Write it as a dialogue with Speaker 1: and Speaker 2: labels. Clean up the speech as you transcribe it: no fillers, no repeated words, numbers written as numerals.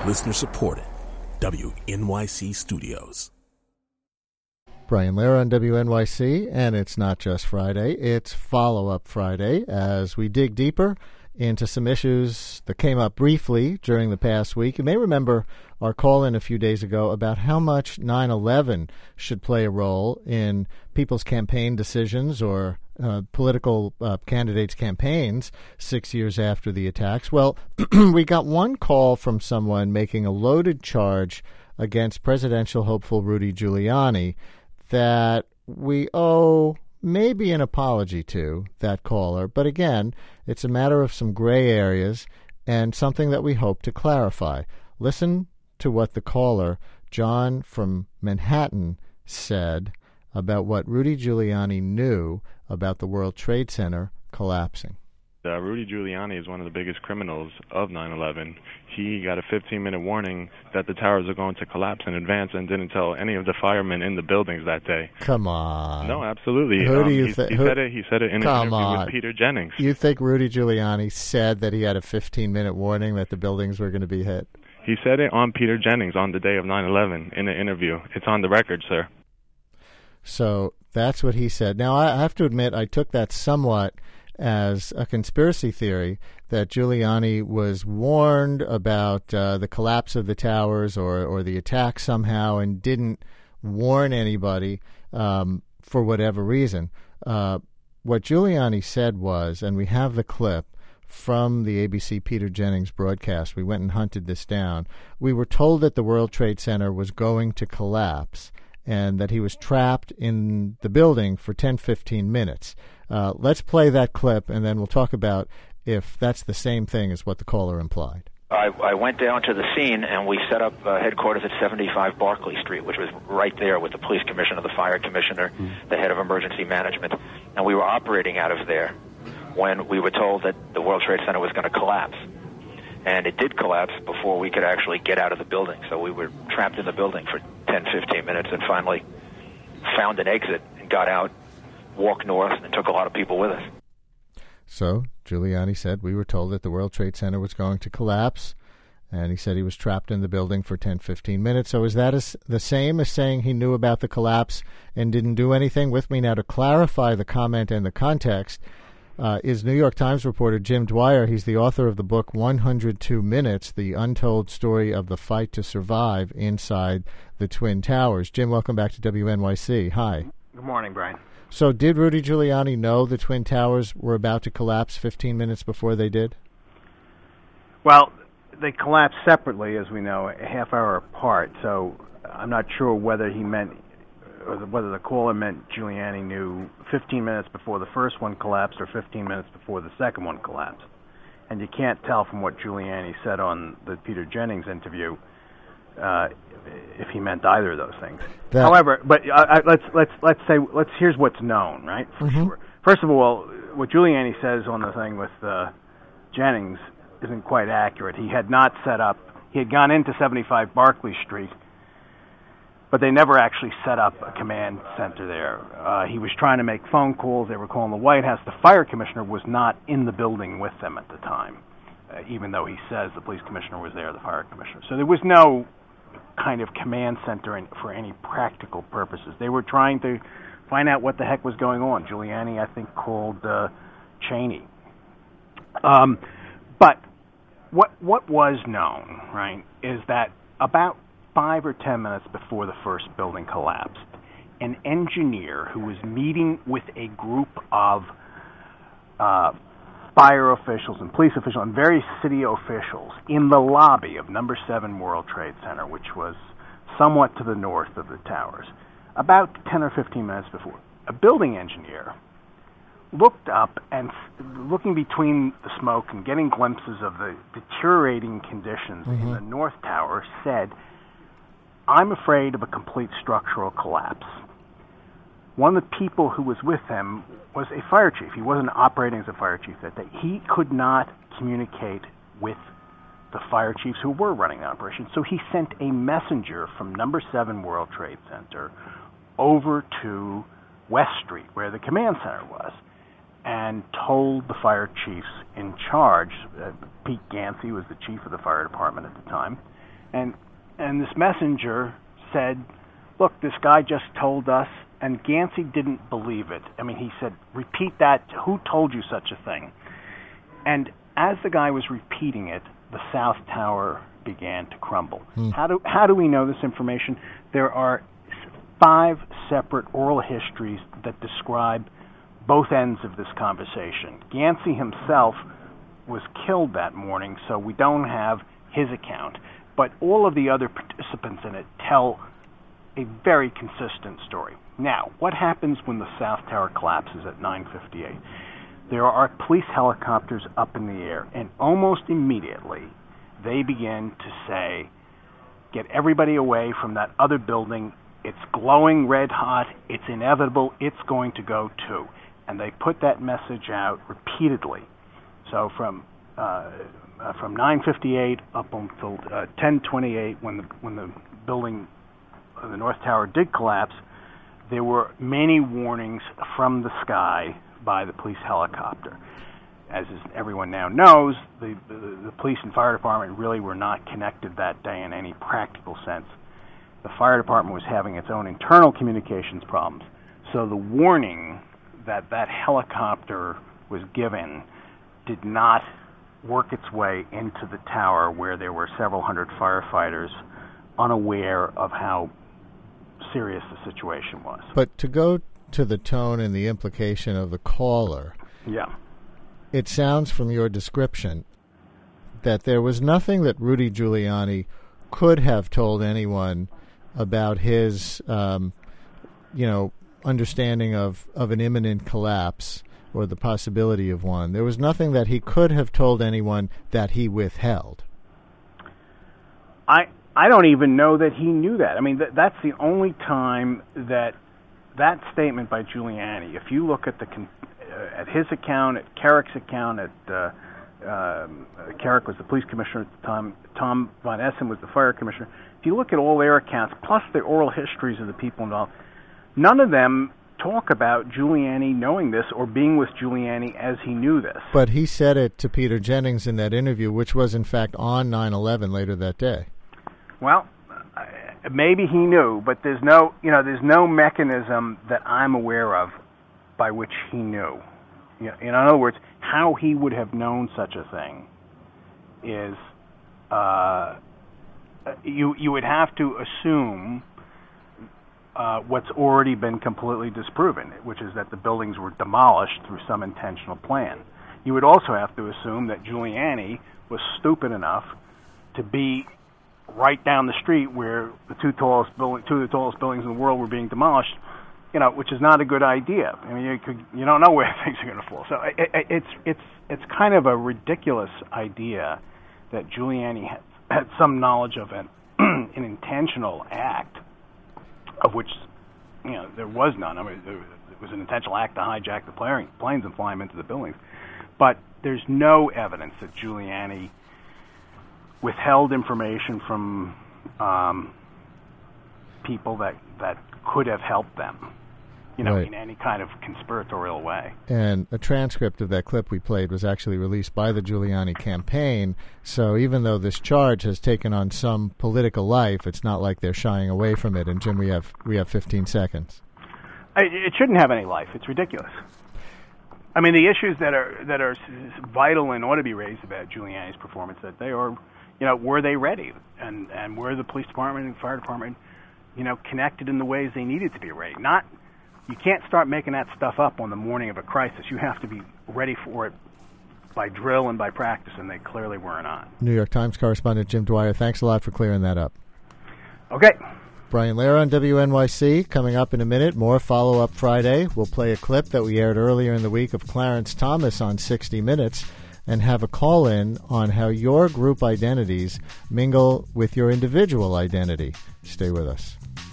Speaker 1: Listener supported. WNYC Studios.
Speaker 2: Brian Lehrer on WNYC, and it's not just Friday, it's Follow-Up Friday as we dig deeper into some issues that came up briefly during the past week. You may remember our call-in a few days ago about how much 9/11 should play a role in people's campaign decisions or political candidates' campaigns 6 years after the attacks. Well, we got one call from someone making a loaded charge against presidential hopeful Rudy Giuliani that we owe maybe an apology to that caller. But again, it's a matter of some gray areas and something that we hope to clarify. Listen to what the caller, John from Manhattan, said about what Rudy Giuliani knew about the World Trade Center collapsing.
Speaker 3: Rudy Giuliani is one of the biggest criminals of 9/11. He got a 15-minute warning that the towers are going to collapse in advance and didn't tell any of the firemen in the buildings that day.
Speaker 2: Come on.
Speaker 3: No, absolutely.
Speaker 2: Who do you think?
Speaker 3: He said it in an interview with Peter Jennings.
Speaker 2: You think Rudy Giuliani said that he had a 15-minute warning that the buildings were going to be hit?
Speaker 3: He said it on Peter Jennings on the day of 9/11 in an interview. It's on the record, sir.
Speaker 2: So that's what he said. Now, I have to admit, I took that somewhat as a conspiracy theory that Giuliani was warned about the collapse of the towers or the attack somehow and didn't warn anybody for whatever reason. What Giuliani said was, and we have the clip from the ABC Peter Jennings broadcast, we went and hunted this down, we were told that the World Trade Center was going to collapse and that he was trapped in the building for 10-15 minutes. Let's play that clip, and then we'll talk about if that's the same thing as what the caller implied.
Speaker 4: I went down to the scene, and we set up headquarters at 75 Barclay Street, which was right there with the police commissioner, the fire commissioner, the head of emergency management. And we were operating out of there when we were told that the World Trade Center was going to collapse. And it did collapse before we could actually get out of the building. So we were trapped in the building for 10-15 minutes and finally found an exit and got out, walked north, and took a lot of people with us.
Speaker 2: So Giuliani said we were told that the World Trade Center was going to collapse, and he said he was trapped in the building for 10-15 minutes. So is that the same as saying he knew about the collapse and didn't do anything? With me now to clarify the comment and the context is New York Times reporter Jim Dwyer. He's the author of the book 102 Minutes, The Untold Story of the Fight to Survive Inside the Twin Towers. Jim, welcome back to WNYC. Hi.
Speaker 5: Good morning, Brian.
Speaker 2: So did Rudy Giuliani know the Twin Towers were about to collapse 15 minutes before they did?
Speaker 5: Well, they collapsed separately, as we know, a half hour apart. So I'm not sure whether he meant, or whether the caller meant Giuliani knew 15 minutes before the first one collapsed or 15 minutes before the second one collapsed. And you can't tell from what Giuliani said on the Peter Jennings interview if he meant either of those things. However, but here's what's known, right? For sure. First of all, what Giuliani says on the thing with Jennings isn't quite accurate. He had not set up. He had gone into 75 Barclay Street, but they never actually set up a command center there. He was trying to make phone calls. They were calling the White House. The fire commissioner was not in the building with them at the time, even though he says the police commissioner was there, the fire commissioner. So there was no kind of command center for any practical purposes. They were trying to find out what the heck was going on. Giuliani, I think, called Cheney. But what was known, right, is that about 5 or 10 minutes before the first building collapsed, an engineer who was meeting with a group of fire officials and police officials and various city officials in the lobby of number 7 World Trade Center, which was somewhat to the north of the towers, about 10 or 15 minutes before. A building engineer looked up and, looking between the smoke and getting glimpses of the deteriorating conditions in the North Tower, said, "I'm afraid of a complete structural collapse." One of the people who was with him was a fire chief. He wasn't operating as a fire chief that day. He could not communicate with the fire chiefs who were running the operation, so he sent a messenger from number 7 World Trade Center over to West Street, where the command center was, and told the fire chiefs in charge, Pete Gansey was the chief of the fire department at the time, And this messenger said, look, this guy just told us, and Gansey didn't believe it. I mean, he said, repeat that. Who told you such a thing? And as the guy was repeating it, the South Tower began to crumble. How do we know this information? There are 5 separate oral histories that describe both ends of this conversation. Gansey himself was killed that morning, so we don't have his account. But all of the other participants in it tell a very consistent story. Now, what happens when the South Tower collapses at 9:58? There are police helicopters up in the air, and almost immediately they begin to say, get everybody away from that other building. It's glowing red hot. It's inevitable. It's going to go too. And they put that message out repeatedly. So from 9:58 up until 10:28, when the building, the North Tower, did collapse, there were many warnings from the sky by the police helicopter. As everyone now knows, the police and fire department really were not connected that day in any practical sense. The fire department was having its own internal communications problems. So the warning that helicopter was given did not work its way into the tower, where there were several hundred firefighters unaware of how serious the situation was.
Speaker 2: But to go to the tone and the implication of the caller, it sounds from your description that there was nothing that Rudy Giuliani could have told anyone about his, understanding of an imminent collapse or the possibility of one. There was nothing that he could have told anyone that he withheld.
Speaker 5: I don't even know that he knew that. I mean, that's the only time that statement by Giuliani, if you look at at his account, at Carrick's account, Carrick was the police commissioner at the time, Tom Von Essen was the fire commissioner. If you look at all their accounts, plus the oral histories of the people involved, none of them talk about Giuliani knowing this or being with Giuliani as he knew this.
Speaker 2: But he said it to Peter Jennings in that interview, which was in fact on 9/11 later that day. Well,
Speaker 5: maybe he knew, but there's no mechanism that I'm aware of by which he knew. In other words, how he would have known such a thing is you would have to assume what's already been completely disproven, which is that the buildings were demolished through some intentional plan. You would also have to assume that Giuliani was stupid enough to be right down the street where the two of the tallest buildings in the world were being demolished, which is not a good idea. I mean, you don't know where things are going to fall. So it's kind of a ridiculous idea that Giuliani had some knowledge of an intentional act, of which there was none. I mean, it was an intentional act to hijack the planes and fly them into the buildings. But there's no evidence that Giuliani withheld information from people that could have helped them, right, in any kind of conspiratorial way.
Speaker 2: And a transcript of that clip we played was actually released by the Giuliani campaign, so even though this charge has taken on some political life, it's not like they're shying away from it. And Jim, we have 15 seconds.
Speaker 5: It shouldn't have any life. It's ridiculous. I mean, the issues that are vital and ought to be raised about Giuliani's performance, that they are, were they ready, and were the police department and fire department, connected in the ways they needed to be ready. You can't start making that stuff up on the morning of a crisis. You have to be ready for it by drill and by practice, and they clearly were not.
Speaker 2: New York Times correspondent Jim Dwyer, thanks a lot for clearing that up.
Speaker 5: Okay.
Speaker 2: Brian Lehrer on WNYC. Coming up in a minute, more Follow-Up Friday. We'll play a clip that we aired earlier in the week of Clarence Thomas on 60 Minutes and have a call-in on how your group identities mingle with your individual identity. Stay with us.